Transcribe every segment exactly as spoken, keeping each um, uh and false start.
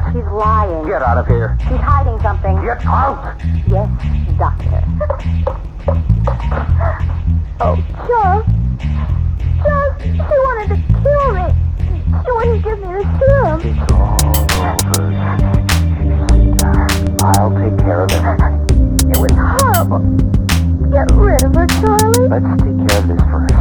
She's lying. Get out of here. She's hiding something. Get out! Yes, doctor. Oh, Charles. Charles, she wanted to kill me. She wouldn't give me the serum. It's all over. Sit down. I'll take care of it. It was horrible. Get rid of her, Charlie. Let's take care of this first.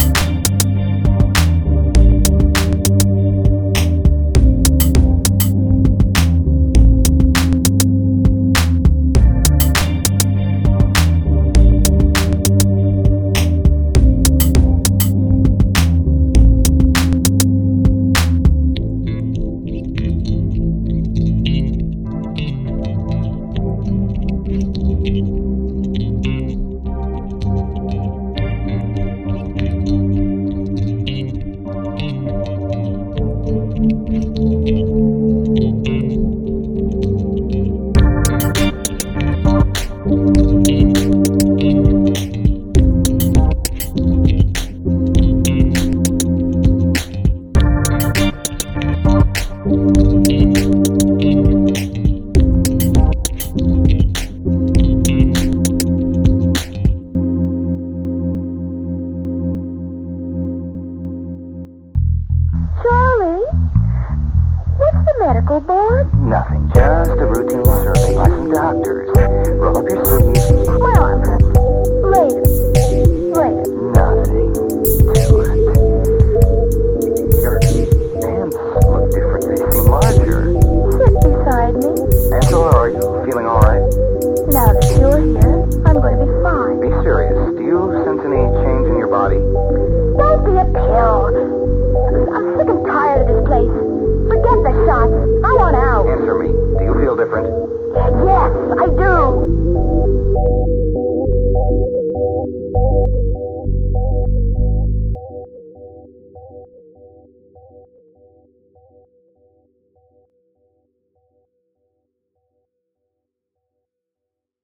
Charlie? What's the medical board? Nothing. Just a routine survey by some doctors. Roll up your sleeves. My arm hurts. Later.